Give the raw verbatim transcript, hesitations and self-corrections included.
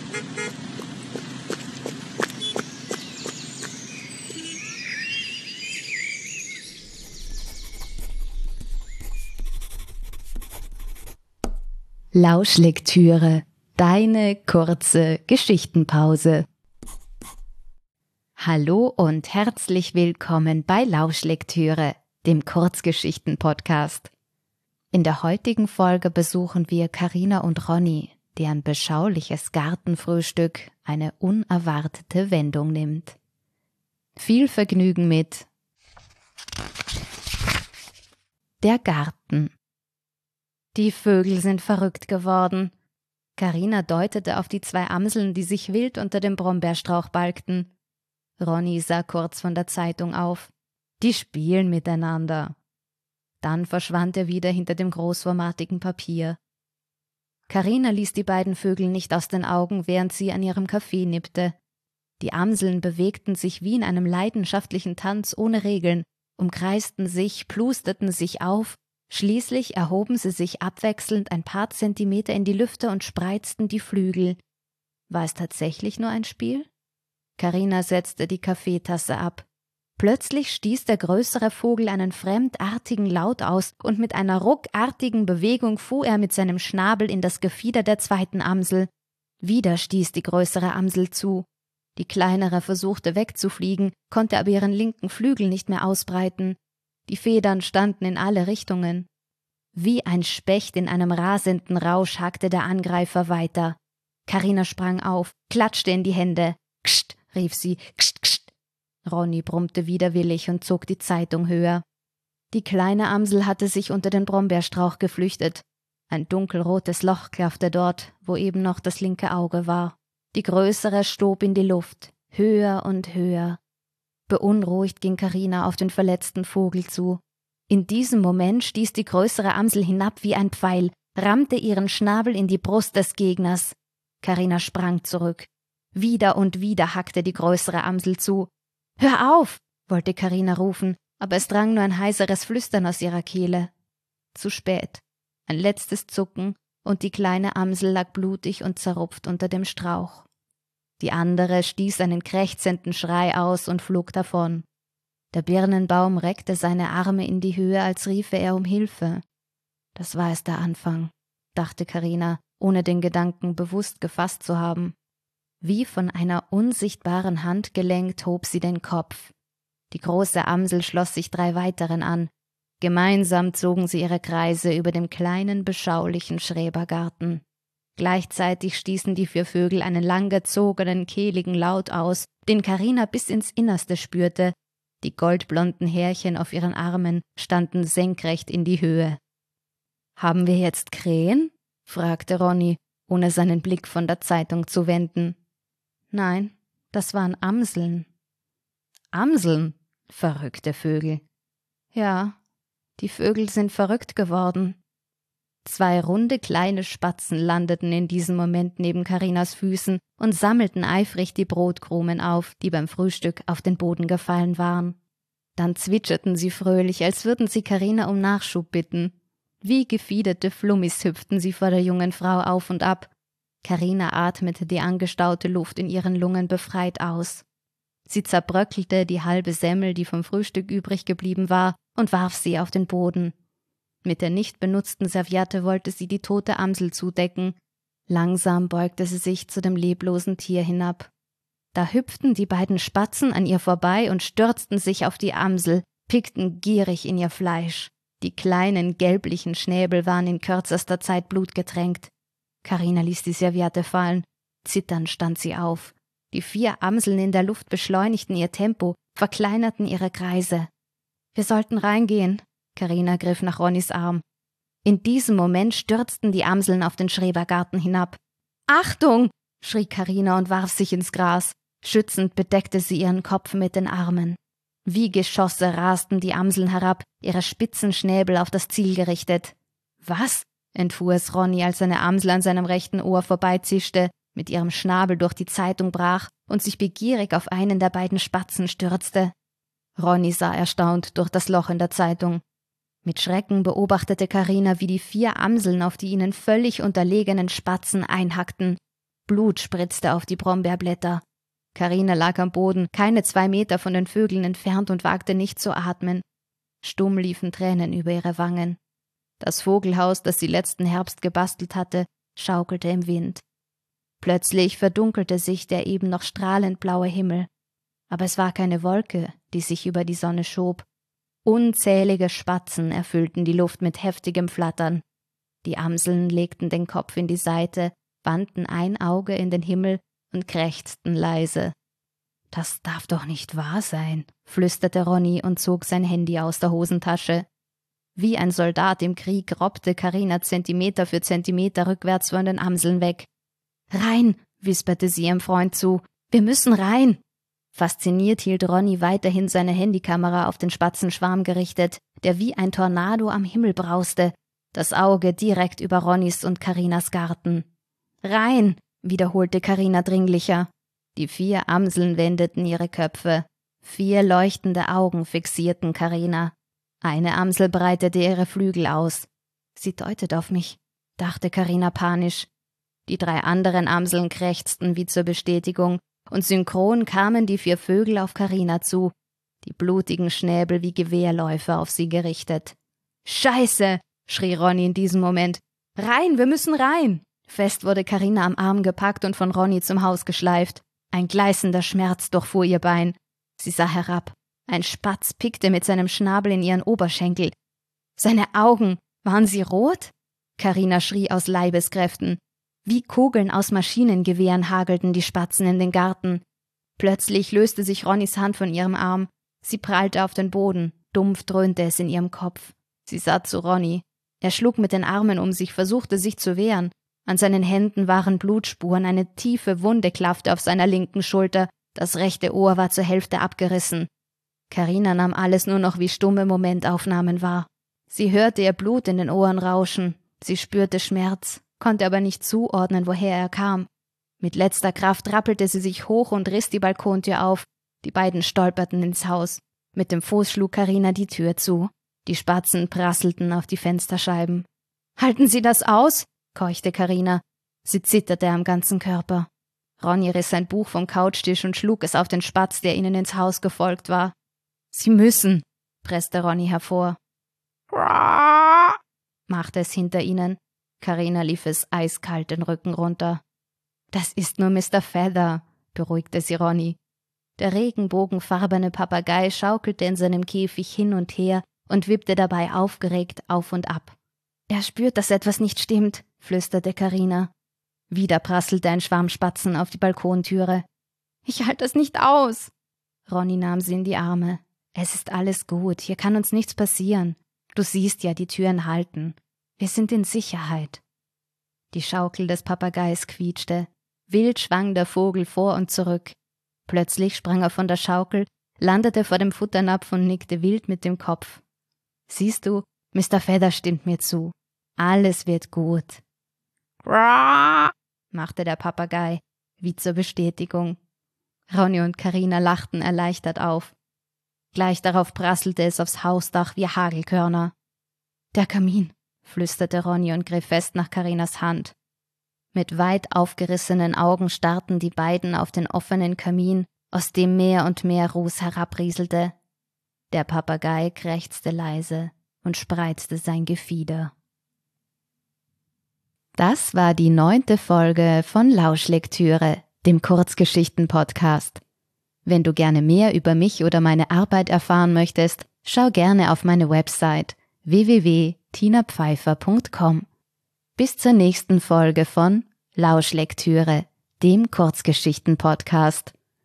Lauschlektüre, deine kurze Geschichtenpause. Hallo und herzlich willkommen bei Lauschlektüre, dem Kurzgeschichten-Podcast. In der heutigen Folge besuchen wir Carina und Ronny, deren beschauliches Gartenfrühstück eine unerwartete Wendung nimmt. Viel Vergnügen mit Der Garten. Die Vögel sind verrückt geworden. Carina deutete auf die zwei Amseln, die sich wild unter dem Brombeerstrauch balgten. Ronny sah kurz von der Zeitung auf. Die spielen miteinander. Dann verschwand er wieder hinter dem großformatigen Papier. Carina ließ die beiden Vögel nicht aus den Augen, während sie an ihrem Kaffee nippte. Die Amseln bewegten sich wie in einem leidenschaftlichen Tanz ohne Regeln, umkreisten sich, plusterten sich auf. Schließlich erhoben sie sich abwechselnd ein paar Zentimeter in die Lüfte und spreizten die Flügel. War es tatsächlich nur ein Spiel? Carina setzte die Kaffeetasse ab. Plötzlich stieß der größere Vogel einen fremdartigen Laut aus, und mit einer ruckartigen Bewegung fuhr er mit seinem Schnabel in das Gefieder der zweiten Amsel. Wieder stieß die größere Amsel zu. Die kleinere versuchte wegzufliegen, konnte aber ihren linken Flügel nicht mehr ausbreiten. Die Federn standen in alle Richtungen. Wie ein Specht in einem rasenden Rausch hackte der Angreifer weiter. Carina sprang auf, klatschte in die Hände. »Kscht«, rief sie, »kscht, kscht«. Ronny brummte widerwillig und zog die Zeitung höher. Die kleine Amsel hatte sich unter den Brombeerstrauch geflüchtet. Ein dunkelrotes Loch klaffte dort, wo eben noch das linke Auge war. Die größere stob in die Luft, höher und höher. Beunruhigt ging Carina auf den verletzten Vogel zu. In diesem Moment stieß die größere Amsel hinab wie ein Pfeil, rammte ihren Schnabel in die Brust des Gegners. Carina sprang zurück. Wieder und wieder hackte die größere Amsel zu. »Hör auf«, wollte Carina rufen, aber es drang nur ein heiseres Flüstern aus ihrer Kehle. Zu spät. Ein letztes Zucken, und die kleine Amsel lag blutig und zerrupft unter dem Strauch. Die andere stieß einen krächzenden Schrei aus und flog davon. Der Birnenbaum reckte seine Arme in die Höhe, als riefe er um Hilfe. Das war erst der Anfang, dachte Carina, ohne den Gedanken bewusst gefasst zu haben. Wie von einer unsichtbaren Hand gelenkt hob sie den Kopf. Die große Amsel schloss sich drei weiteren an. Gemeinsam zogen sie ihre Kreise über dem kleinen, beschaulichen Schrebergarten. Gleichzeitig stießen die vier Vögel einen langgezogenen, kehligen Laut aus, den Carina bis ins Innerste spürte. Die goldblonden Härchen auf ihren Armen standen senkrecht in die Höhe. »Haben wir jetzt Krähen?« fragte Ronny, ohne seinen Blick von der Zeitung zu wenden. »Nein, das waren Amseln.« »Amseln? Verrückte Vögel.« »Ja, die Vögel sind verrückt geworden.« Zwei runde kleine Spatzen landeten in diesem Moment neben Carinas Füßen und sammelten eifrig die Brotkrumen auf, die beim Frühstück auf den Boden gefallen waren. Dann zwitscherten sie fröhlich, als würden sie Carina um Nachschub bitten. Wie gefiederte Flummis hüpften sie vor der jungen Frau auf und ab. Carina atmete die angestaute Luft in ihren Lungen befreit aus. Sie zerbröckelte die halbe Semmel, die vom Frühstück übrig geblieben war, und warf sie auf den Boden. Mit der nicht benutzten Serviette wollte sie die tote Amsel zudecken. Langsam beugte sie sich zu dem leblosen Tier hinab. Da hüpften die beiden Spatzen an ihr vorbei und stürzten sich auf die Amsel, pickten gierig in ihr Fleisch. Die kleinen, gelblichen Schnäbel waren in kürzester Zeit blutgetränkt. Carina ließ die Serviette fallen. Zitternd stand sie auf. Die vier Amseln in der Luft beschleunigten ihr Tempo, verkleinerten ihre Kreise. »Wir sollten reingehen«, Carina griff nach Ronnys Arm. In diesem Moment stürzten die Amseln auf den Schrebergarten hinab. »Achtung!« schrie Carina und warf sich ins Gras. Schützend bedeckte sie ihren Kopf mit den Armen. Wie Geschosse rasten die Amseln herab, ihre spitzen Schnäbel auf das Ziel gerichtet. »Was?« entfuhr es Ronny, als eine Amsel an seinem rechten Ohr vorbeizischte, mit ihrem Schnabel durch die Zeitung brach und sich begierig auf einen der beiden Spatzen stürzte. Ronny sah erstaunt durch das Loch in der Zeitung. Mit Schrecken beobachtete Carina, wie die vier Amseln auf die ihnen völlig unterlegenen Spatzen einhackten. Blut spritzte auf die Brombeerblätter. Carina lag am Boden, keine zwei Meter von den Vögeln entfernt und wagte nicht zu atmen. Stumm liefen Tränen über ihre Wangen. Das Vogelhaus, das sie letzten Herbst gebastelt hatte, schaukelte im Wind. Plötzlich verdunkelte sich der eben noch strahlend blaue Himmel. Aber es war keine Wolke, die sich über die Sonne schob. Unzählige Spatzen erfüllten die Luft mit heftigem Flattern. Die Amseln legten den Kopf in die Seite, wandten ein Auge in den Himmel und krächzten leise. »Das darf doch nicht wahr sein«, flüsterte Ronny und zog sein Handy aus der Hosentasche. Wie ein Soldat im Krieg robbte Carina Zentimeter für Zentimeter rückwärts von den Amseln weg. »Rein«, wisperte sie ihrem Freund zu, »wir müssen rein!« Fasziniert hielt Ronny weiterhin seine Handykamera auf den Spatzenschwarm gerichtet, der wie ein Tornado am Himmel brauste, das Auge direkt über Ronnys und Carinas Garten. »Rein«, wiederholte Carina dringlicher. Die vier Amseln wendeten ihre Köpfe. Vier leuchtende Augen fixierten Carina. Eine Amsel breitete ihre Flügel aus. »Sie deutet auf mich«, dachte Carina panisch. Die drei anderen Amseln krächzten wie zur Bestätigung, und synchron kamen die vier Vögel auf Carina zu, die blutigen Schnäbel wie Gewehrläufe auf sie gerichtet. »Scheiße«, schrie Ronny in diesem Moment. »Rein, wir müssen rein!« Fest wurde Carina am Arm gepackt und von Ronny zum Haus geschleift. Ein gleißender Schmerz durchfuhr ihr Bein. Sie sah herab. Ein Spatz pickte mit seinem Schnabel in ihren Oberschenkel. Seine Augen, waren sie rot? Carina schrie aus Leibeskräften. Wie Kugeln aus Maschinengewehren hagelten die Spatzen in den Garten. Plötzlich löste sich Ronnys Hand von ihrem Arm. Sie prallte auf den Boden. Dumpf dröhnte es in ihrem Kopf. Sie sah zu Ronny. Er schlug mit den Armen um sich, versuchte sich zu wehren. An seinen Händen waren Blutspuren, eine tiefe Wunde klaffte auf seiner linken Schulter, das rechte Ohr war zur Hälfte abgerissen. Carina nahm alles nur noch wie stumme Momentaufnahmen wahr. Sie hörte ihr Blut in den Ohren rauschen. Sie spürte Schmerz, konnte aber nicht zuordnen, woher er kam. Mit letzter Kraft rappelte sie sich hoch und riss die Balkontür auf. Die beiden stolperten ins Haus. Mit dem Fuß schlug Carina die Tür zu. Die Spatzen prasselten auf die Fensterscheiben. »Halten Sie das aus?« keuchte Carina. Sie zitterte am ganzen Körper. Ronny riss sein Buch vom Couchtisch und schlug es auf den Spatz, der ihnen ins Haus gefolgt war. »Sie müssen«, presste Ronny hervor. Machte es hinter ihnen. Carina lief es eiskalt den Rücken runter. »Das ist nur Mister Feather«, beruhigte sie Ronny. Der regenbogenfarbene Papagei schaukelte in seinem Käfig hin und her und wippte dabei aufgeregt auf und ab. »Er spürt, dass etwas nicht stimmt«, flüsterte Carina. Wieder prasselte ein Schwarm Spatzen auf die Balkontüre. »Ich halte das nicht aus!« Ronny nahm sie in die Arme. »Es ist alles gut, hier kann uns nichts passieren. Du siehst ja, die Türen halten. Wir sind in Sicherheit.« Die Schaukel des Papageis quietschte. Wild schwang der Vogel vor und zurück. Plötzlich sprang er von der Schaukel, landete vor dem Futternapf und nickte wild mit dem Kopf. »Siehst du, Mister Feather stimmt mir zu. Alles wird gut.« machte der Papagei, wie zur Bestätigung. Ronny und Carina lachten erleichtert auf. Gleich darauf prasselte es aufs Hausdach wie Hagelkörner. »Der Kamin«, flüsterte Ronny und griff fest nach Carinas Hand. Mit weit aufgerissenen Augen starrten die beiden auf den offenen Kamin, aus dem mehr und mehr Ruß herabrieselte. Der Papagei krächzte leise und spreizte sein Gefieder. Das war die neunte Folge von Lauschlektüre, dem Kurzgeschichten-Podcast. Wenn du gerne mehr über mich oder meine Arbeit erfahren möchtest, schau gerne auf meine Website w w w punkt tina pfeiffer punkt com. Bis zur nächsten Folge von Lauschlektüre, dem Kurzgeschichten-Podcast.